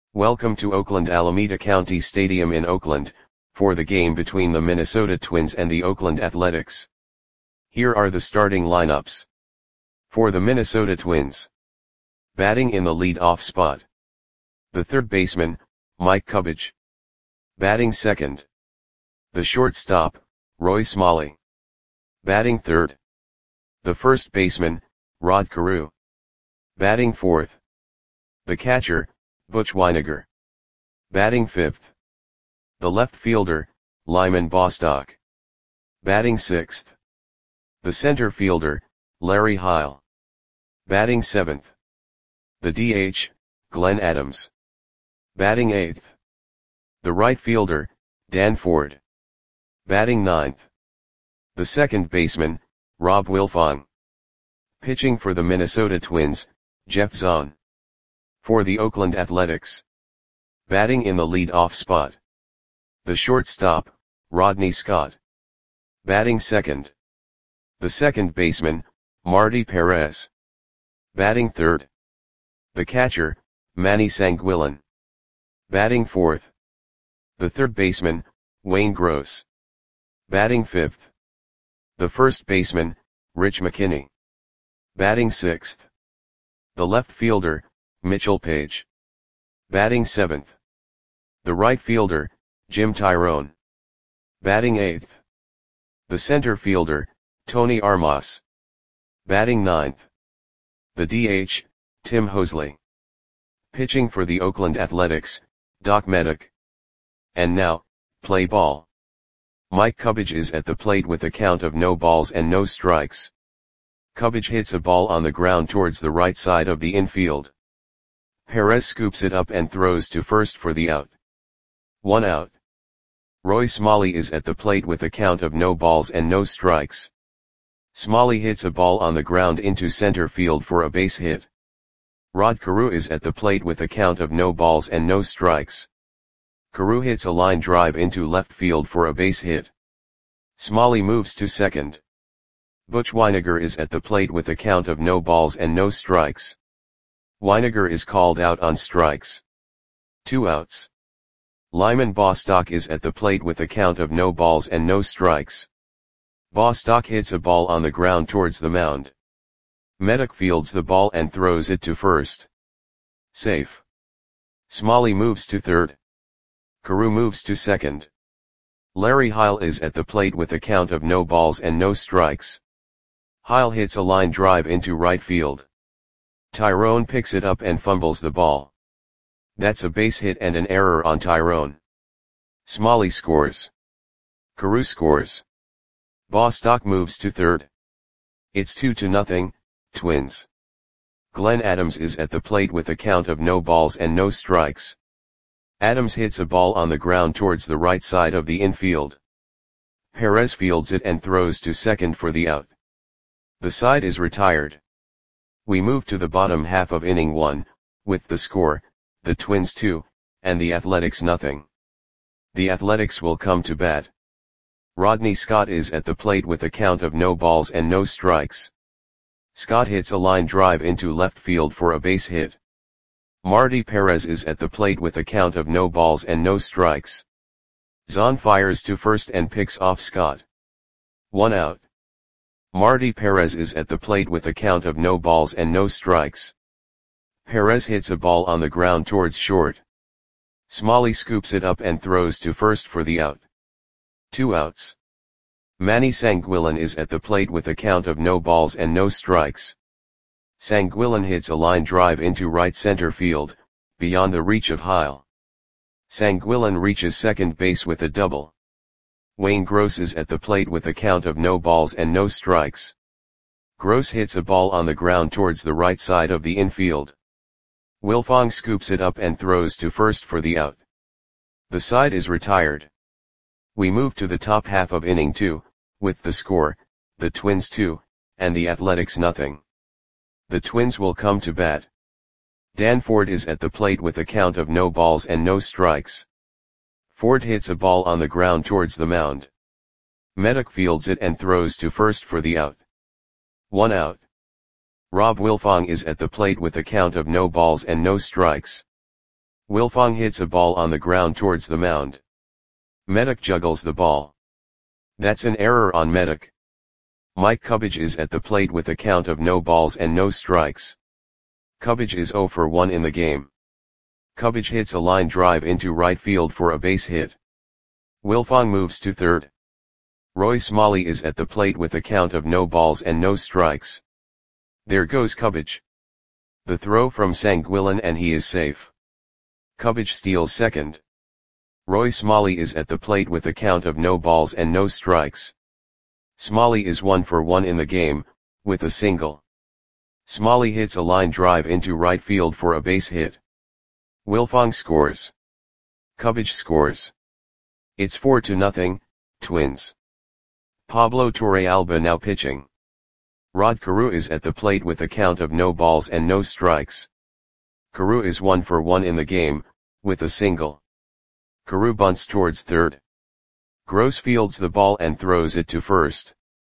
Welcome to Oakland Alameda County Stadium in Oakland, for the game between the Minnesota Twins and the Oakland Athletics. Here are the starting lineups. For the Minnesota Twins. Batting in the lead-off spot. The third baseman, Mike Cubbage. Batting second. The shortstop, Roy Smalley. Batting third. The first baseman, Rod Carew. Batting fourth. The catcher, Butch Wynegar. Batting fifth. The left fielder, Lyman Bostock. Batting sixth. The center fielder, Larry Heil. Batting seventh. The DH, Glenn Adams. Batting eighth. The right fielder, Dan Ford. Batting ninth. The second baseman, Rob Wilfong. Pitching for the Minnesota Twins, Jeff Zahn. For the Oakland Athletics. Batting in the lead-off spot. The shortstop, Rodney Scott. Batting second. The second baseman, Marty Perez. Batting third. The catcher, Manny Sanguillen. Batting fourth. The third baseman, Wayne Gross. Batting fifth. The first baseman, Rich McKinney. Batting sixth. The left fielder, Mitchell Page. Batting seventh. The right fielder, Jim Tyrone. Batting eighth. The center fielder, Tony Armas. Batting ninth. The DH, Tim Hosley. Pitching for the Oakland Athletics, Doc Medic. And now, play ball. Mike Cubbage is at the plate with a count of no balls and no strikes. Cubbage hits a ball on the ground towards the right side of the infield. Perez scoops it up and throws to first for the out. 1 out. Roy Smalley is at the plate with a count of no balls and no strikes. Smalley hits a ball on the ground into center field for a base hit. Rod Carew is at the plate with a count of no balls and no strikes. Carew hits a line drive into left field for a base hit. Smalley moves to second. Butch Wynegar is at the plate with a count of no balls and no strikes. Wynegar is called out on strikes. 2 outs. Lyman Bostock is at the plate with a count of no balls and no strikes. Bostock hits a ball on the ground towards the mound. Medic fields the ball and throws it to first. Safe. Smalley moves to third. Carew moves to second. Larry Heil is at the plate with a count of no balls and no strikes. Heil hits a line drive into right field. Tyrone picks it up and fumbles the ball. That's a base hit and an error on Tyrone. Smalley scores. Carew scores. Bostock moves to third. It's 2-0, Twins. Glenn Adams is at the plate with a count of no balls and no strikes. Adams hits a ball on the ground towards the right side of the infield. Perez fields it and throws to second for the out. The side is retired. We move to the bottom half of inning 1, with the score, the Twins 2, and the Athletics nothing. The Athletics will come to bat. Rodney Scott is at the plate with a count of no balls and no strikes. Scott hits a line drive into left field for a base hit. Marty Perez is at the plate with a count of no balls and no strikes. Zahn fires to first and picks off Scott. 1 out. Marty Perez is at the plate with a count of no balls and no strikes. Perez hits a ball on the ground towards short. Smalley scoops it up and throws to first for the out. 2 outs. Manny Sanguillen is at the plate with a count of no balls and no strikes. Sanguillen hits a line drive into right center field, beyond the reach of Heil. Sanguillen reaches second base with a double. Wayne Gross is at the plate with a count of no balls and no strikes. Gross hits a ball on the ground towards the right side of the infield. Wilfong scoops it up and throws to first for the out. The side is retired. We move to the top half of inning 2, with the score, the Twins 2, and the Athletics nothing. The Twins will come to bat. Dan Ford is at the plate with a count of no balls and no strikes. Ford hits a ball on the ground towards the mound. Medic fields it and throws to first for the out. 1 out. Rob Wilfong is at the plate with a count of no balls and no strikes. Wilfong hits a ball on the ground towards the mound. Medak juggles the ball. That's an error on Medak. Mike Cubbage is at the plate with a count of no balls and no strikes. Cubbage is 0 for 1 in the game. Cubbage hits a line drive into right field for a base hit. Wilfong moves to third. Roy Smalley is at the plate with a count of no balls and no strikes. There goes Cubbage. The throw from Sanguillen and he is safe. Cubbage steals second. Roy Smalley is at the plate with a count of no balls and no strikes. Smalley is 1 for 1 in the game, with a single. Smalley hits a line drive into right field for a base hit. Wilfong scores. Cubbage scores. It's 4-0, Twins. Pablo Torrealba now pitching. Rod Carew is at the plate with a count of no balls and no strikes. Carew is 1 for 1 in the game, with a single. Carew bunts towards third. Gross fields the ball and throws it to first.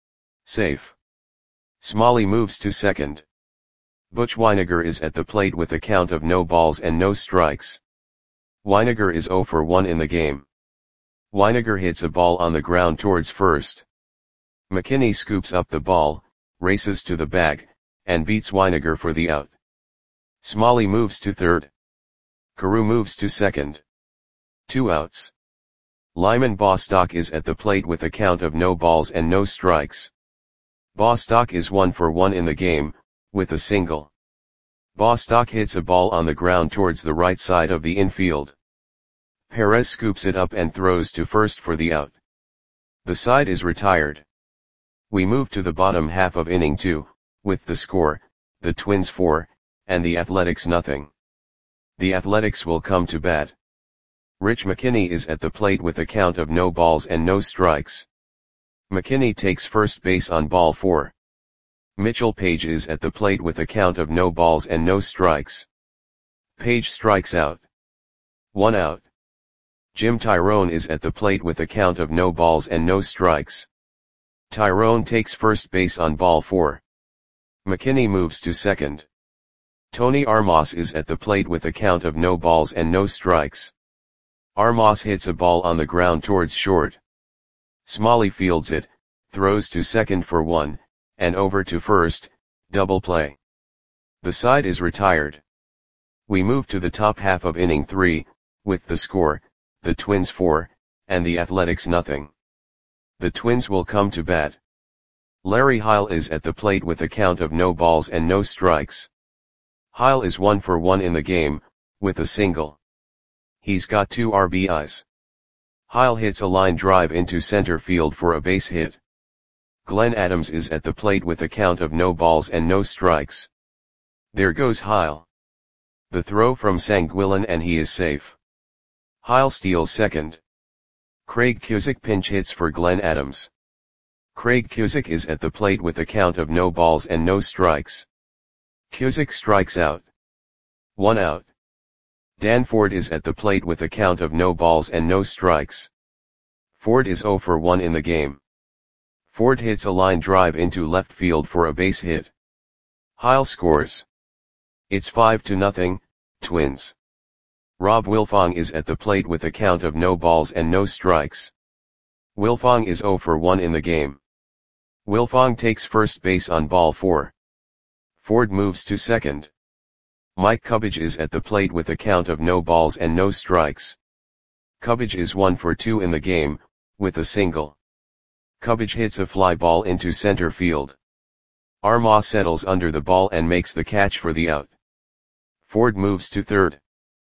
Safe. Smalley moves to second. Butch Wynegar is at the plate with a count of no balls and no strikes. Wynegar is 0 for 1 in the game. Wynegar hits a ball on the ground towards first. McKinney scoops up the ball, races to the bag, and beats Wynegar for the out. Smalley moves to third. Carew moves to second. 2 outs. Lyman Bostock is at the plate with a count of no balls and no strikes. Bostock is 1 for 1 in the game, with a single. Bostock hits a ball on the ground towards the right side of the infield. Perez scoops it up and throws to first for the out. The side is retired. We move to the bottom half of inning 2, with the score, the Twins 4, and the Athletics nothing. The Athletics will come to bat. Rich McKinney is at the plate with a count of no balls and no strikes. McKinney takes first base on ball 4. Mitchell Page is at the plate with a count of no balls and no strikes. Page strikes out. 1 out. Jim Tyrone is at the plate with a count of no balls and no strikes. Tyrone takes first base on ball 4. McKinney moves to second. Tony Armas is at the plate with a count of no balls and no strikes. Armas hits a ball on the ground towards short. Smalley fields it, throws to second for 1, and over to first, double play. The side is retired. We move to the top half of inning 3, with the score, the Twins 4, and the Athletics nothing. The Twins will come to bat. Larry Heil is at the plate with a count of no balls and no strikes. Heil is 1 for 1 in the game, with a single. He's got 2 RBIs. Heil hits a line drive into center field for a base hit. Glenn Adams is at the plate with a count of no balls and no strikes. There goes Heil. The throw from Sanguillen and he is safe. Heil steals second. Craig Cusick pinch hits for Glenn Adams. Craig Cusick is at the plate with a count of no balls and no strikes. Cusick strikes out. 1 out. Dan Ford is at the plate with a count of no balls and no strikes. Ford is 0 for 1 in the game. Ford hits a line drive into left field for a base hit. Heil scores. It's 5-0, Twins. Rob Wilfong is at the plate with a count of no balls and no strikes. Wilfong is 0 for 1 in the game. Wilfong takes first base on ball 4. Ford moves to second. Mike Cubbage is at the plate with a count of no balls and no strikes. Cubbage is 1 for 2 in the game, with a single. Cubbage hits a fly ball into center field. Armas settles under the ball and makes the catch for the out. Ford moves to third.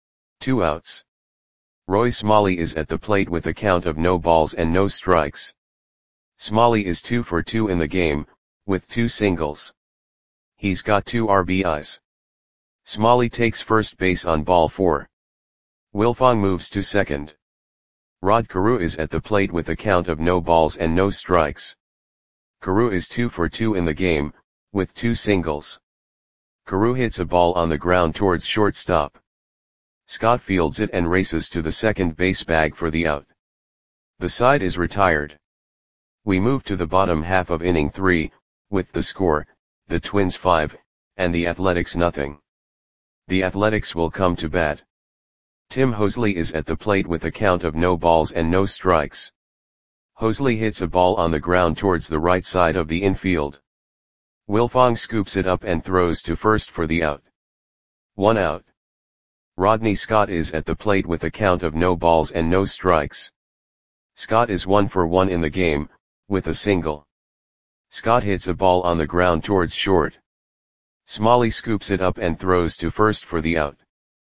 2 outs. Roy Smalley is at the plate with a count of no balls and no strikes. Smalley is 2 for 2 in the game, with 2 singles. He's got 2 RBIs. Smalley takes first base on ball 4. Wilfong moves to second. Rod Carew is at the plate with a count of no balls and no strikes. Carew is 2 for 2 in the game, with 2 singles. Carew hits a ball on the ground towards shortstop. Scott fields it and races to the second base bag for the out. The side is retired. We move to the bottom half of inning 3, with the score, the Twins 5, and the Athletics nothing. The Athletics will come to bat. Tim Hosley is at the plate with a count of no balls and no strikes. Hosley hits a ball on the ground towards the right side of the infield. Wilfong scoops it up and throws to first for the out. 1 out. Rodney Scott is at the plate with a count of no balls and no strikes. Scott is 1 for 1 in the game, with a single. Scott hits a ball on the ground towards short. Smalley scoops it up and throws to first for the out.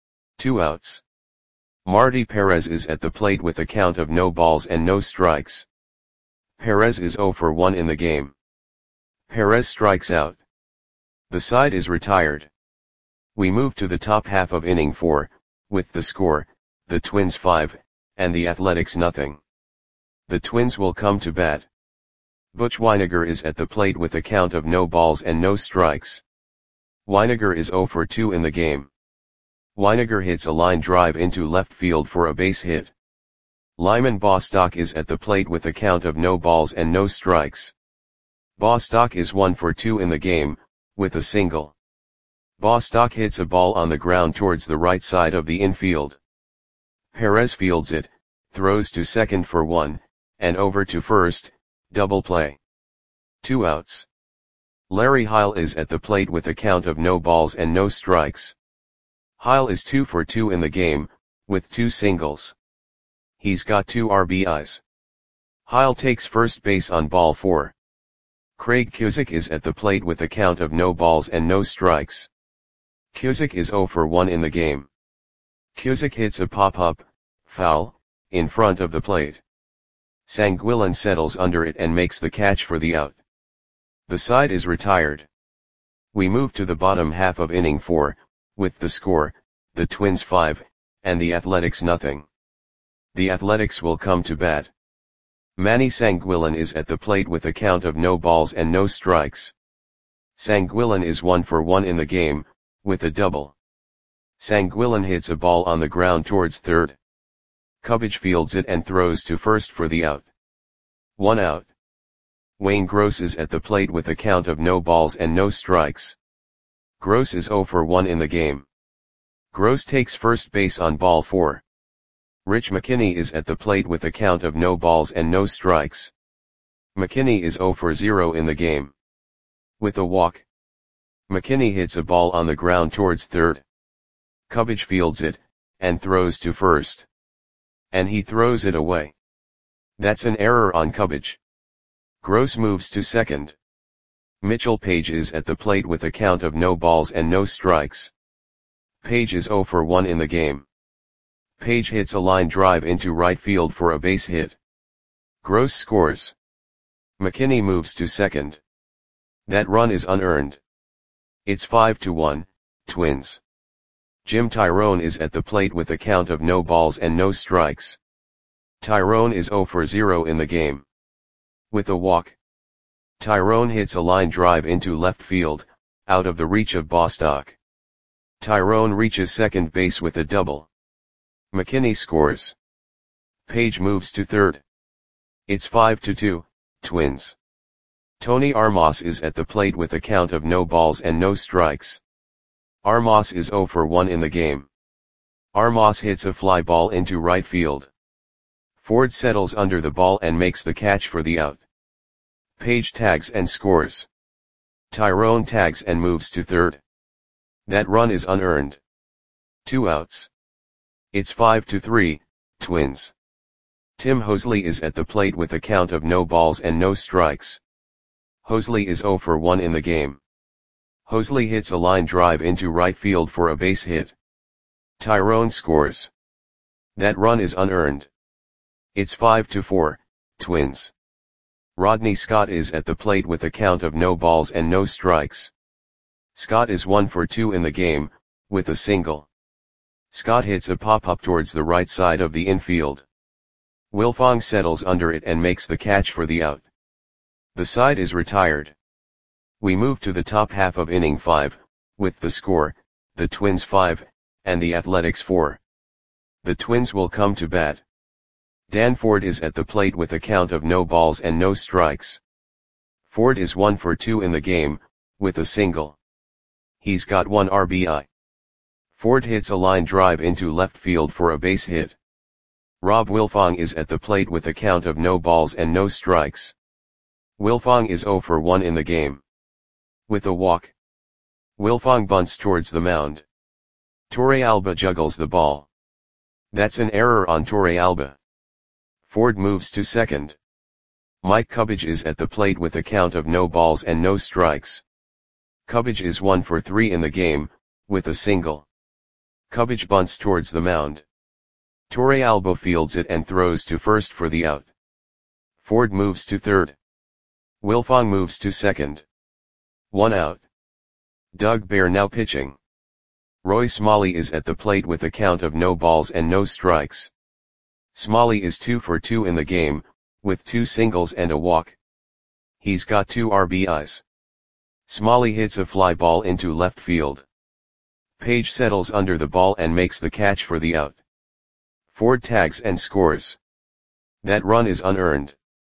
2 outs. Marty Perez is at the plate with a count of no balls and no strikes. Perez is 0 for 1 in the game. Perez strikes out. The side is retired. We move to the top half of inning 4, with the score, the Twins 5, and the Athletics nothing. The Twins will come to bat. Butch Wynegar is at the plate with a count of no balls and no strikes. Wynegar is 0 for 2 in the game. Wynegar hits a line drive into left field for a base hit. Lyman Bostock is at the plate with a count of no balls and no strikes. Bostock is 1 for 2 in the game, with a single. Bostock hits a ball on the ground towards the right side of the infield. Perez fields it, throws to second for 1, and over to first, double play. 2 outs. Larry Heil is at the plate with a count of no balls and no strikes. Heil is 2 for 2 in the game, with 2 singles. He's got 2 RBIs. Heil takes first base on ball 4. Craig Cusick is at the plate with a count of no balls and no strikes. Cusick is 0 for 1 in the game. Cusick hits a pop-up, foul, in front of the plate. Sanguillen settles under it and makes the catch for the out. The side is retired. We move to the bottom half of inning 4, with the score, the Twins 5, and the Athletics nothing. The Athletics will come to bat. Manny Sanguillen is at the plate with a count of no balls and no strikes. Sanguillen is 1 for 1 in the game, with a double. Sanguillen hits a ball on the ground towards third. Cubbage fields it and throws to first for the out. 1 out. Wayne Gross is at the plate with a count of no balls and no strikes. Gross is 0 for 1 in the game. Gross takes first base on ball 4. Rich McKinney is at the plate with a count of no balls and no strikes. McKinney is 0 for 0 in the game. With a walk. McKinney hits a ball on the ground towards third. Cubbage fields it, and throws to first. And he throws it away. That's an error on Cubbage. Gross moves to second. Mitchell Page is at the plate with a count of no balls and no strikes. Page is 0 for 1 in the game. Page hits a line drive into right field for a base hit. Gross scores. McKinney moves to second. That run is unearned. It's 5-1, Twins. Jim Tyrone is at the plate with a count of no balls and no strikes. Tyrone is 0 for 0 in the game. With a walk. Tyrone hits a line drive into left field, out of the reach of Bostock. Tyrone reaches second base with a double. McKinney scores. Page moves to third. It's 5-2, Twins. Tony Armas is at the plate with a count of no balls and no strikes. Armas is 0 for 1 in the game. Armas hits a fly ball into right field. Ford settles under the ball and makes the catch for the out. Page tags and scores. Tyrone tags and moves to third. That run is unearned. 2 outs. It's 5-3, Twins. Tim Hosley is at the plate with a count of no balls and no strikes. Hosley is 0 for 1 in the game. Hosley hits a line drive into right field for a base hit. Tyrone scores. That run is unearned. It's 5-4, Twins. Rodney Scott is at the plate with a count of no balls and no strikes. Scott is 1 for 2 in the game, with a single. Scott hits a pop-up towards the right side of the infield. Wilfong settles under it and makes the catch for the out. The side is retired. We move to the top half of inning 5, with the score, the Twins 5, and the Athletics 4. The Twins will come to bat. Dan Ford is at the plate with a count of no balls and no strikes. Ford is 1 for 2 in the game, with a single. He's got 1 RBI. Ford hits a line drive into left field for a base hit. Rob Wilfong is at the plate with a count of no balls and no strikes. Wilfong is 0 for 1 in the game. With a walk, Wilfong bunts towards the mound. Torrealba juggles the ball. That's an error on Torrealba. Ford moves to second. Mike Cubbage is at the plate with a count of no balls and no strikes. Cubbage is 1 for 3 in the game, with a single. Cubbage bunts towards the mound. Torrealba fields it and throws to first for the out. Ford moves to third. Wilfong moves to second. 1 out. Doug Bear now pitching. Roy Smalley is at the plate with a count of no balls and no strikes. Smalley is 2 for 2 in the game, with 2 singles and a walk. He's got 2 RBIs. Smalley hits a fly ball into left field. Page settles under the ball and makes the catch for the out. Ford tags and scores. That run is unearned.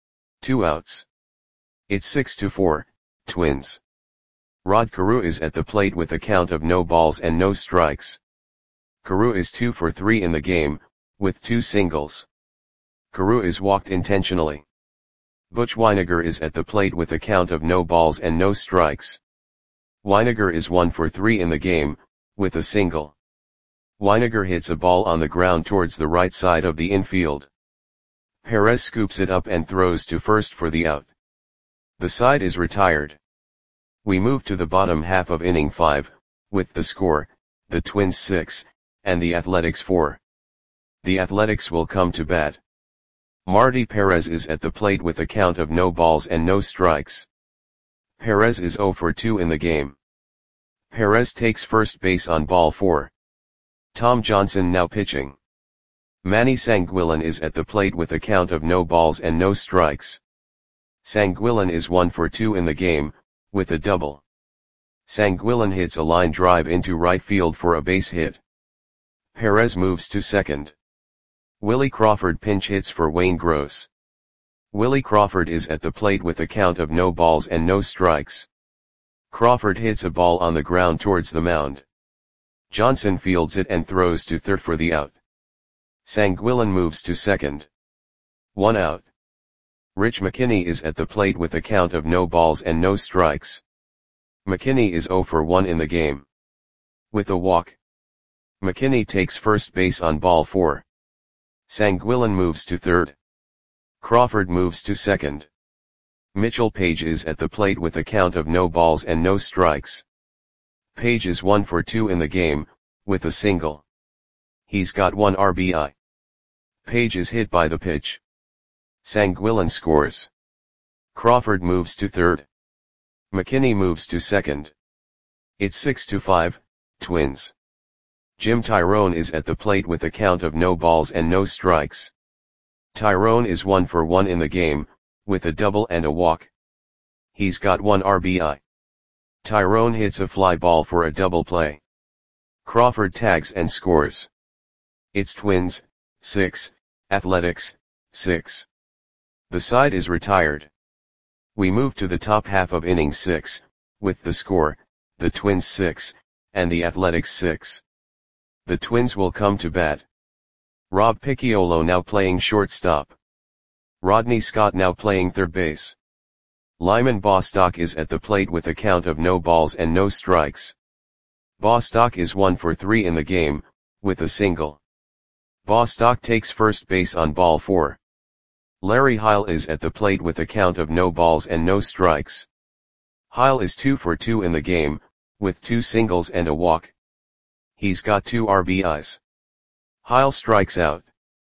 2 outs. It's 6-4, Twins. Rod Carew is at the plate with a count of no balls and no strikes. Carew is 2 for 3 in the game, with 2 singles. Carew is walked intentionally. Butch Wynegar is at the plate with a count of no balls and no strikes. Wynegar is 1 for 3 in the game, with a single. Wynegar hits a ball on the ground towards the right side of the infield. Perez scoops it up and throws to first for the out. The side is retired. We move to the bottom half of inning 5, with the score, the Twins 6, and the Athletics 4. The Athletics will come to bat. Marty Perez is at the plate with a count of no balls and no strikes. Perez is 0 for 2 in the game. Perez takes first base on ball 4. Tom Johnson now pitching. Manny Sanguillen is at the plate with a count of no balls and no strikes. Sanguillen is 1 for 2 in the game, with a double. Sanguillen hits a line drive into right field for a base hit. Perez moves to second. Willie Crawford pinch hits for Wayne Gross. Willie Crawford is at the plate with a count of no balls and no strikes. Crawford hits a ball on the ground towards the mound. Johnson fields it and throws to third for the out. Sanguillen moves to second. 1 out. Rich McKinney is at the plate with a count of no balls and no strikes. McKinney is 0 for 1 in the game. With a walk, McKinney takes first base on ball 4. Sanguillen moves to third. Crawford moves to second. Mitchell Page is at the plate with a count of no balls and no strikes. Page is 1 for 2 in the game, with a single. He's got 1 RBI. Page is hit by the pitch. Sanguillen scores. Crawford moves to third. McKinney moves to second. It's 6-5, Twins. Jim Tyrone is at the plate with a count of no balls and no strikes. Tyrone is 1 for 1 in the game, with a double and a walk. He's got 1 RBI. Tyrone hits a fly ball for a double play. Crawford tags and scores. It's Twins, 6, Athletics, 6. The side is retired. We move to the top half of inning 6, with the score, the Twins 6, and the Athletics 6. The Twins will come to bat. Rob Picciolo now playing shortstop. Rodney Scott now playing third base. Lyman Bostock is at the plate with a count of no balls and no strikes. Bostock is 1 for 3 in the game, with a single. Bostock takes first base on ball 4. Larry Heil is at the plate with a count of no balls and no strikes. Heil is 2 for 2 in the game, with 2 singles and a walk. He's got 2 RBIs. Heil strikes out.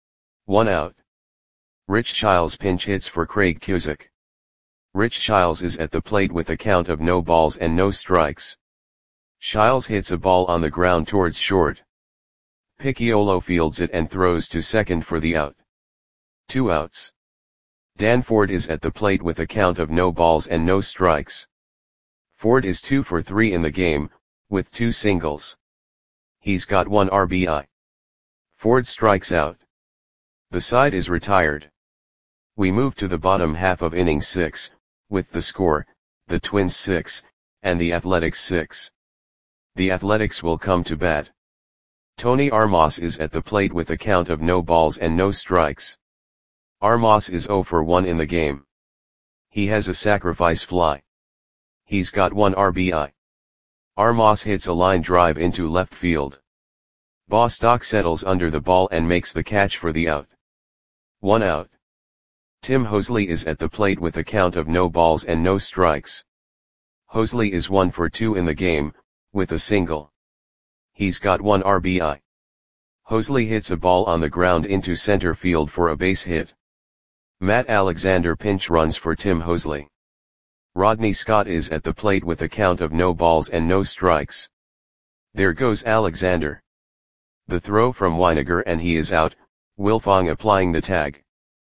1 out. Rich Childs pinch hits for Craig Cusick. Rich Childs is at the plate with a count of no balls and no strikes. Childs hits a ball on the ground towards short. Picciolo fields it and throws to second for the out. 2 outs. Dan Ford is at the plate with a count of no balls and no strikes. Ford is 2 for 3 in the game, with 2 singles. He's got 1 RBI. Ford strikes out. The side is retired. We move to the bottom half of inning 6, with the score, the Twins 6, and the Athletics 6. The Athletics will come to bat. Tony Armas is at the plate with a count of no balls and no strikes. Armas is 0 for 1 in the game. He has a sacrifice fly. He's got 1 RBI. Armas hits a line drive into left field. Bostock settles under the ball and makes the catch for the out. 1 out. Tim Hosley is at the plate with a count of no balls and no strikes. Hosley is 1 for 2 in the game, with a single. He's got 1 RBI. Hosley hits a ball on the ground into center field for a base hit. Matt Alexander pinch runs for Tim Hosley. Rodney Scott is at the plate with a count of no balls and no strikes. There goes Alexander. The throw from Weiniger and he is out, Wilfong applying the tag.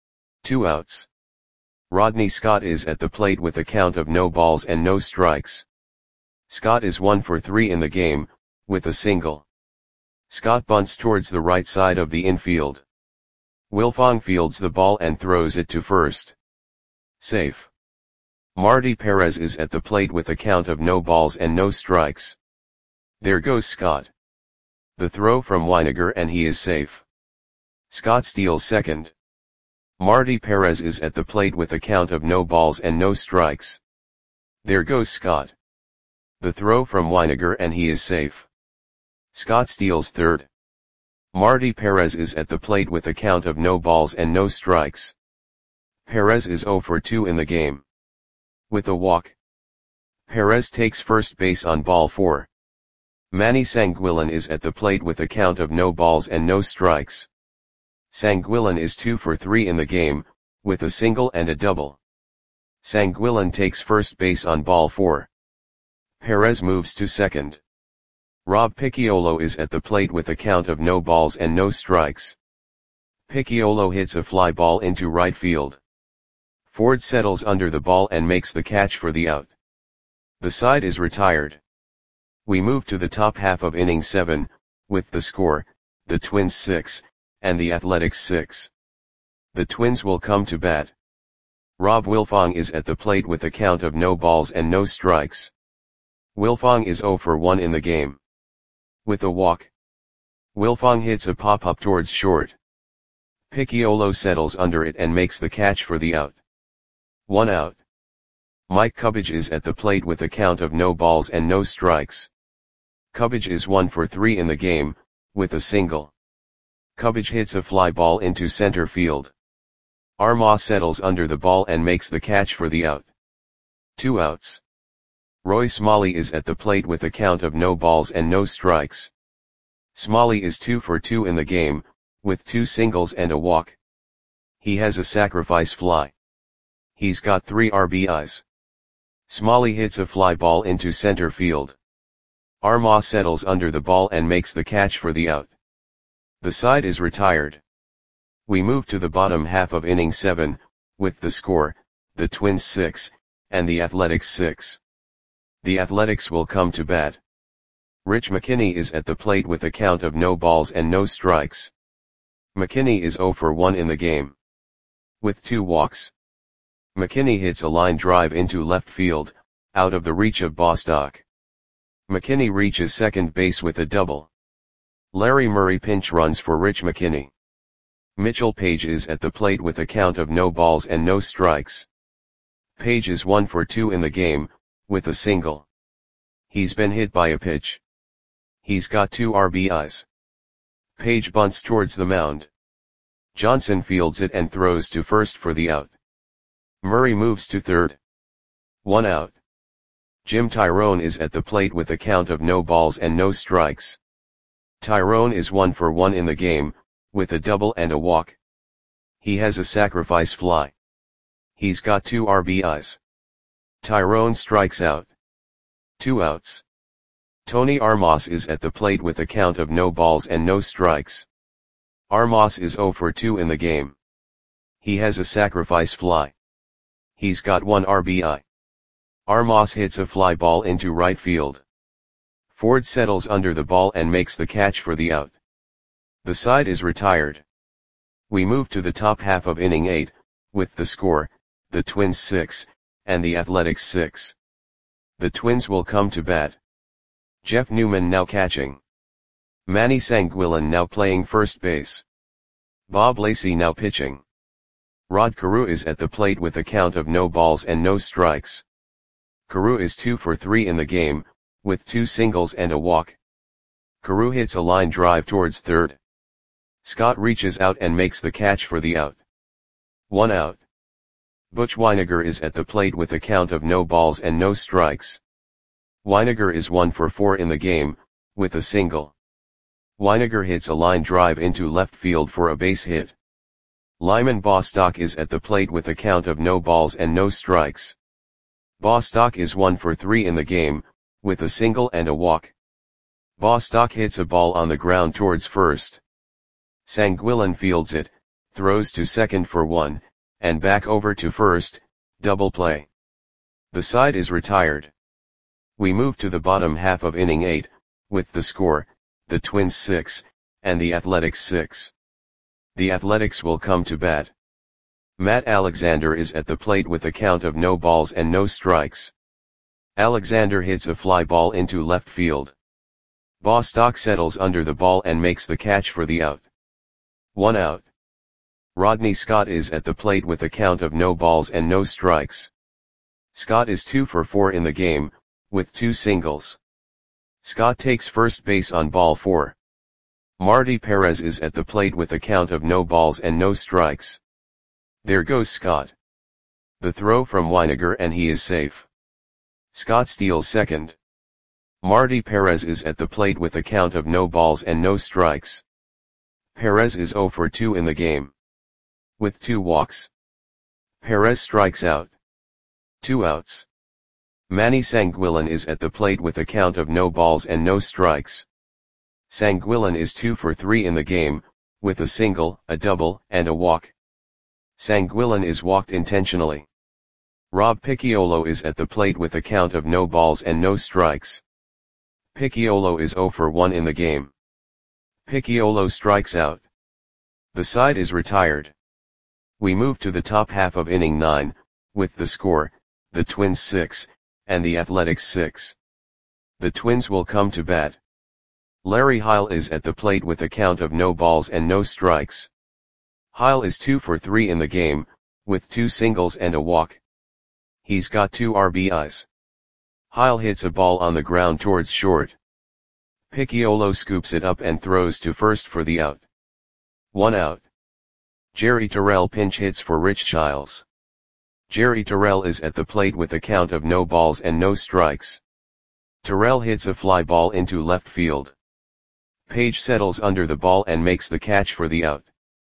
2 outs. Rodney Scott is at the plate with a count of no balls and no strikes. Scott is 1 for 3 in the game, with a single. Scott bunts towards the right side of the infield. Wilfong fields the ball and throws it to first. Safe. Marty Perez is at the plate with a count of no balls and no strikes. There goes Scott. The throw from Weiniger and he is safe. Scott steals second. Marty Perez is at the plate with a count of no balls and no strikes. There goes Scott. The throw from Weiniger and he is safe. Scott steals third. Marty Perez is at the plate with a count of no balls and no strikes. Perez is 0 for 2 in the game. With a walk. Perez takes first base on ball 4. Manny Sanguillen is at the plate with a count of no balls and no strikes. Sanguillen is 2 for 3 in the game, with a single and a double. Sanguillen takes first base on ball 4. Perez moves to second. Rob Picciolo is at the plate with a count of no balls and no strikes. Picciolo hits a fly ball into right field. Ford settles under the ball and makes the catch for the out. The side is retired. We move to the top half of inning 7, with the score, the Twins 6, and the Athletics 6. The Twins will come to bat. Rob Wilfong is at the plate with a count of no balls and no strikes. Wilfong is 0 for 1 in the game. With a walk. Wilfong hits a pop-up towards short. Picciolo settles under it and makes the catch for the out. 1 out. Mike Cubbage is at the plate with a count of no balls and no strikes. Cubbage is 1 for 3 in the game, with a single. Cubbage hits a fly ball into center field. Armas settles under the ball and makes the catch for the out. 2 outs. Roy Smalley is at the plate with a count of no balls and no strikes. Smalley is 2 for 2 in the game, with 2 singles and a walk. He has a sacrifice fly. He's got 3 RBIs. Smalley hits a fly ball into center field. Armas settles under the ball and makes the catch for the out. The side is retired. We move to the bottom half of inning 7, with the score, the Twins 6, and the Athletics 6. The Athletics will come to bat. Rich McKinney is at the plate with a count of no balls and no strikes. McKinney is 0 for 1 in the game. With 2 walks. McKinney hits a line drive into left field, out of the reach of Bostock. McKinney reaches second base with a double. Larry Murray pinch runs for Rich McKinney. Mitchell Page is at the plate with a count of no balls and no strikes. Page is 1 for 2 in the game, with a single. He's been hit by a pitch. He's got 2 RBIs. Page bunts towards the mound. Johnson fields it and throws to first for the out. Murray moves to third. 1 out. Jim Tyrone is at the plate with a count of no balls and no strikes. Tyrone is 1 for 1 in the game, with a double and a walk. He has a sacrifice fly. He's got 2 RBIs. Tyrone strikes out. 2 outs. Tony Armas is at the plate with a count of no balls and no strikes. Armas is 0 for 2 in the game. He has a sacrifice fly. He's got 1 RBI. Armas hits a fly ball into right field. Ford settles under the ball and makes the catch for the out. The side is retired. We move to the top half of inning 8, with the score, the Twins 6, and the Athletics 6. The Twins will come to bat. Jeff Newman now catching. Manny Sanguillen now playing first base. Bob Lacey now pitching. Rod Carew is at the plate with a count of no balls and no strikes. Carew is 2 for 3 in the game, with 2 singles and a walk. Carew hits a line drive towards third. Scott reaches out and makes the catch for the out. 1 out. Butch Wynegar is at the plate with a count of no balls and no strikes. Wynegar is 1 for 4 in the game, with a single. Wynegar hits a line drive into left field for a base hit. Lyman Bostock is at the plate with a count of no balls and no strikes. Bostock is 1 for 3 in the game, with a single and a walk. Bostock hits a ball on the ground towards first. Sanguillen fields it, throws to second for 1, and back over to first, double play. The side is retired. We move to the bottom half of inning 8, with the score, the Twins 6, and the Athletics 6. The Athletics will come to bat. Matt Alexander is at the plate with a count of no balls and no strikes. Alexander hits a fly ball into left field. Bostock settles under the ball and makes the catch for the out. 1 out. Rodney Scott is at the plate with a count of no balls and no strikes. Scott is 2 for 4 in the game, with 2 singles. Scott takes first base on ball 4. Marty Perez is at the plate with a count of no balls and no strikes. There goes Scott. The throw from Wynegar and he is safe. Scott steals second. Marty Perez is at the plate with a count of no balls and no strikes. Perez is 0 for 2 in the game. With 2 walks. Perez strikes out. 2 outs. Manny Sanguillen is at the plate with a count of no balls and no strikes. Sanguillen is 2 for 3 in the game, with a single, a double, and a walk. Sanguillen is walked intentionally. Rob Picciolo is at the plate with a count of no balls and no strikes. Picciolo is 0 for 1 in the game. Picciolo strikes out. The side is retired. We move to the top half of inning 9, with the score, the Twins 6, and the Athletics 6. The Twins will come to bat. Larry Heil is at the plate with a count of no balls and no strikes. Heil is 2 for 3 in the game, with 2 singles and a walk. He's got 2 RBIs. Heil hits a ball on the ground towards short. Picciolo scoops it up and throws to first for the out. 1 out. Jerry Terrell pinch hits for Rich Childs. Jerry Terrell is at the plate with a count of no balls and no strikes. Terrell hits a fly ball into left field. Page settles under the ball and makes the catch for the out.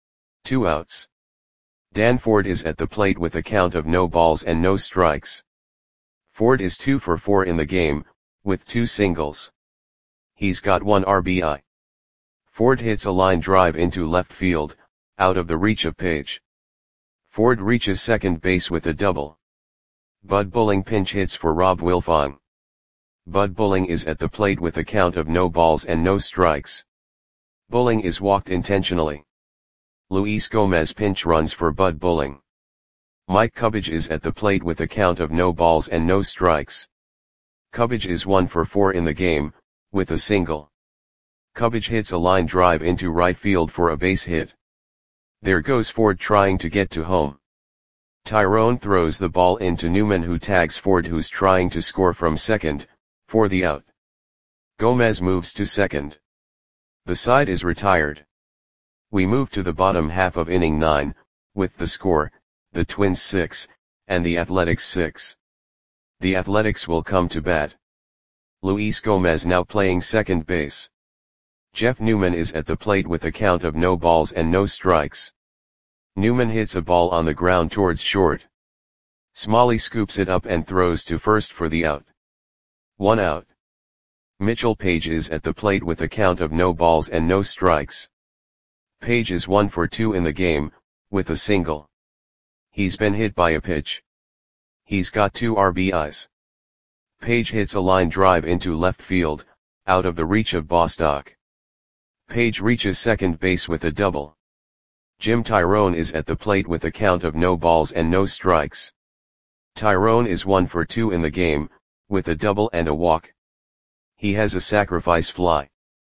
2 outs. Dan Ford is at the plate with a count of no balls and no strikes. Ford is 2 for 4 in the game, with 2 singles. He's got 1 RBI. Ford hits a line drive into left field, out of the reach of Page. Ford reaches second base with a double. Bud Bulling pinch hits for Rob Wilfong. Bud Bulling is at the plate with a count of no balls and no strikes. Bulling is walked intentionally. Luis Gomez pinch runs for Bud Bulling. Mike Cubbage is at the plate with a count of no balls and no strikes. Cubbage is 1 for 4 in the game, with a single. Cubbage hits a line drive into right field for a base hit. There goes Ford trying to get to home. Tyrone throws the ball into Newman, who tags Ford, who's trying to score from second, for the out. Gomez moves to second. The side is retired. We move to the bottom half of inning 9, with the score, the Twins 6, and the Athletics 6. The Athletics will come to bat. Luis Gomez now playing second base. Jeff Newman is at the plate with a count of no balls and no strikes. Newman hits a ball on the ground towards short. Smalley scoops it up and throws to first for the out. 1 out. Mitchell Page is at the plate with a count of no balls and no strikes. Page is 1 for 2 in the game, with a single. He's been hit by a pitch. He's got 2 RBIs. Page hits a line drive into left field, out of the reach of Bostock. Page reaches second base with a double. Jim Tyrone is at the plate with a count of no balls and no strikes. Tyrone is 1 for 2 in the game, with a double and a walk. He has a sacrifice fly.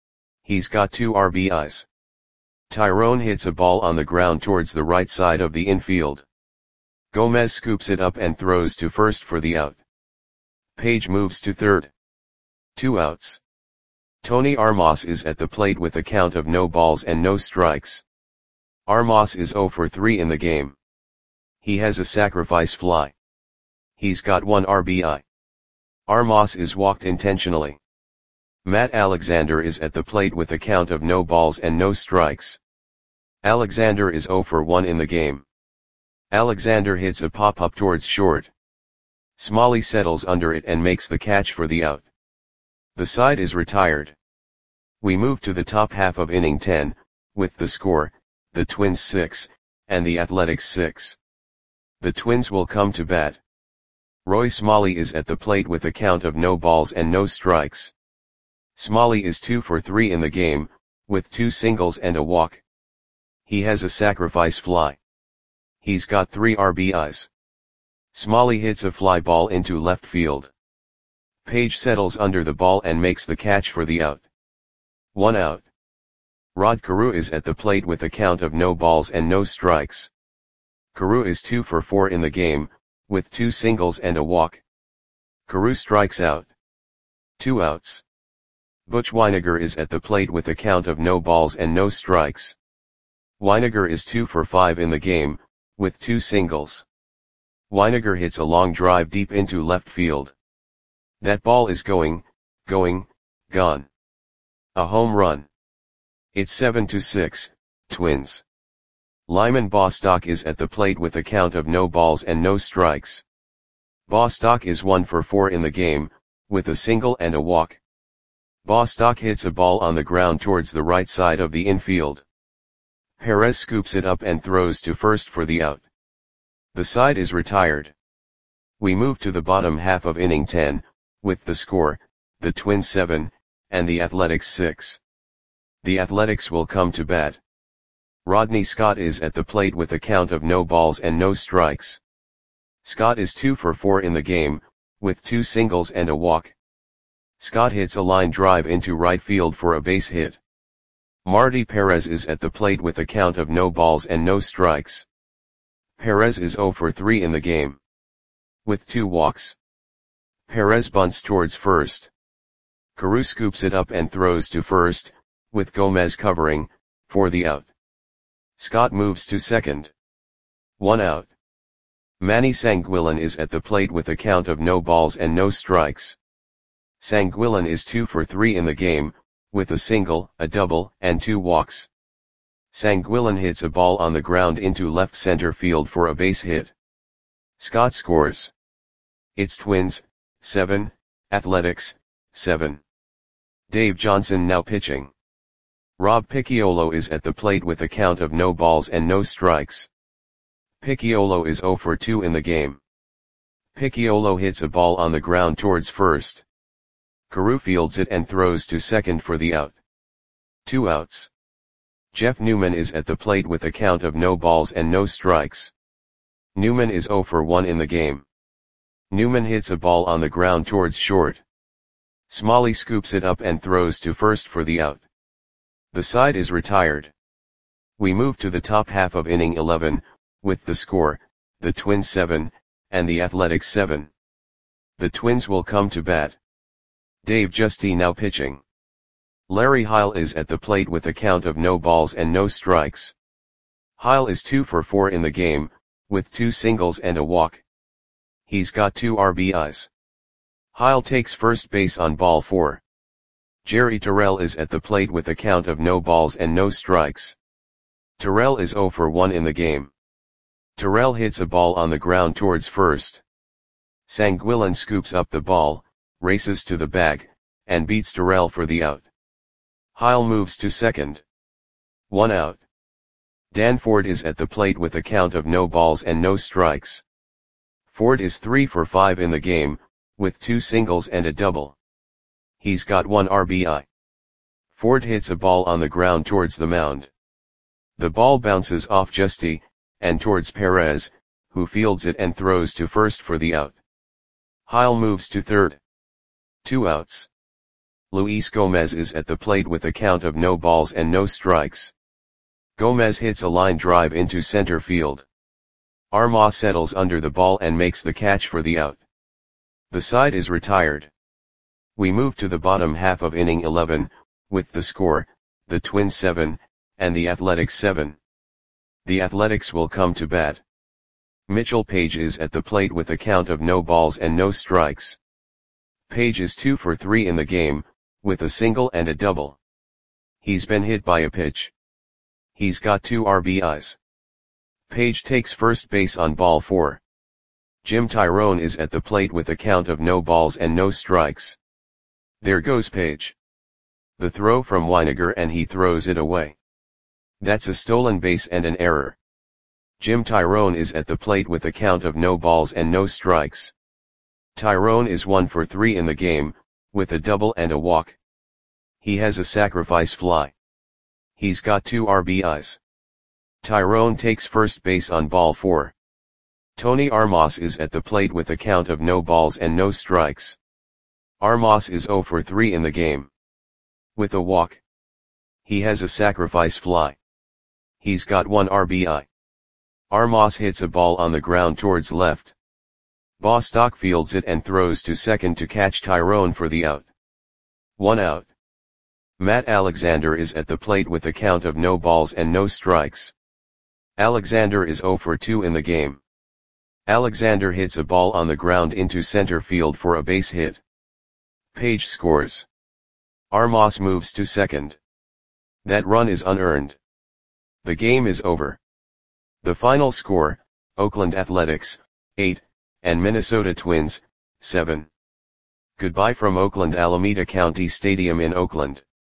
He's got 2 RBIs. Tyrone hits a ball on the ground towards the right side of the infield. Gomez scoops it up and throws to first for the out. Page moves to third. 2 outs. Tony Armas is at the plate with a count of no balls and no strikes. Armas is 0 for 3 in the game. He has a sacrifice fly. He's got 1 RBI. Armas is walked intentionally. Matt Alexander is at the plate with a count of no balls and no strikes. Alexander is 0 for 1 in the game. Alexander hits a pop-up towards short. Smalley settles under it and makes the catch for the out. The side is retired. We move to the top half of inning 10, with the score, the Twins 6, and the Athletics 6. The Twins will come to bat. Roy Smalley is at the plate with a count of no balls and no strikes. Smalley is 2 for 3 in the game, with 2 singles and a walk. He has a sacrifice fly. He's got 3 RBIs. Smalley hits a fly ball into left field. Page settles under the ball and makes the catch for the out. 1 out. Rod Carew is at the plate with a count of no balls and no strikes. Carew is 2 for 4 in the game, with 2 singles and a walk. Carew strikes out. 2 outs. Butch Wynegar is at the plate with a count of no balls and no strikes. Wynegar is 2 for 5 in the game, with 2 singles. Wynegar hits a long drive deep into left field. That ball is gone. A home run. It's 7-6, Twins. Lyman Bostock is at the plate with a count of no balls and no strikes. Bostock is 1 for 4 in the game, with a single and a walk. Bostock hits a ball on the ground towards the right side of the infield. Perez scoops it up and throws to first for the out. The side is retired. We move to the bottom half of inning 10, with the score, the Twins 7, and the Athletics 6. The Athletics will come to bat. Rodney Scott is at the plate with a count of no balls and no strikes. Scott is 2 for 4 in the game, with 2 singles and a walk. Scott hits a line drive into right field for a base hit. Marty Perez is at the plate with a count of no balls and no strikes. Perez is 0 for 3 in the game, with 2 walks. Perez bunts towards first. Carew scoops it up and throws to first, with Gomez covering, for the out. Scott moves to second. 1 out. Manny Sanguillen is at the plate with a count of no balls and no strikes. Sanguillen is 2 for 3 in the game, with a single, a double, and 2 walks. Sanguillen hits a ball on the ground into left center field for a base hit. Scott scores. It's Twins, 7, Athletics, 7. Dave Johnson now pitching. Rob Picciolo is at the plate with a count of no balls and no strikes. Picciolo is 0 for 2 in the game. Picciolo hits a ball on the ground towards first. Carew fields it and throws to second for the out. 2 outs. Jeff Newman is at the plate with a count of no balls and no strikes. Newman is 0 for 1 in the game. Newman hits a ball on the ground towards short. Smalley scoops it up and throws to first for the out. The side is retired. We move to the top half of inning 11, with the score, the Twins 7, and the Athletics 7. The Twins will come to bat. Dave Justy now pitching. Larry Heil is at the plate with a count of no balls and no strikes. Heil is 2 for 4 in the game, with 2 singles and a walk. He's got 2 RBIs. Heil takes first base on ball 4. Jerry Terrell is at the plate with a count of no balls and no strikes. Terrell is 0 for 1 in the game. Terrell hits a ball on the ground towards first. Sanguillen scoops up the ball, races to the bag, and beats Terrell for the out. Heil moves to second. 1 out. Dan Ford is at the plate with a count of no balls and no strikes. Ford is 3 for 5 in the game, with 2 singles and a double. He's got 1 RBI. Ford hits a ball on the ground towards the mound. The ball bounces off Justy, and towards Perez, who fields it and throws to first for the out. Heil moves to third. 2 outs. Luis Gomez is at the plate with a count of no balls and no strikes. Gomez hits a line drive into center field. Armas settles under the ball and makes the catch for the out. The side is retired. We move to the bottom half of inning 11, with the score, the Twins 7, and the Athletics 7. The Athletics will come to bat. Mitchell Page is at the plate with a count of no balls and no strikes. Page is 2 for 3 in the game, with a single and a double. He's been hit by a pitch. He's got 2 RBIs. Page takes first base on ball 4. Jim Tyrone is at the plate with a count of no balls and no strikes. There goes Page. The throw from Weiniger and he throws it away. That's a stolen base and an error. Jim Tyrone is at the plate with a count of no balls and no strikes. Tyrone is 1 for 3 in the game, with a double and a walk. He has a sacrifice fly. He's got 2 RBIs. Tyrone takes first base on ball 4. Tony Armas is at the plate with a count of no balls and no strikes. Armas is 0 for 3 in the game. With a walk. He has a sacrifice fly. He's got 1 RBI. Armas hits a ball on the ground towards left. Bostock fields it and throws to second to catch Tyrone for the out. 1 out. Matt Alexander is at the plate with a count of no balls and no strikes. Alexander is 0 for 2 in the game. Alexander hits a ball on the ground into center field for a base hit. Page scores. Armas moves to second. That run is unearned. The game is over. The final score, Oakland Athletics, 8, and Minnesota Twins, 7. Goodbye from Oakland Alameda County Stadium in Oakland.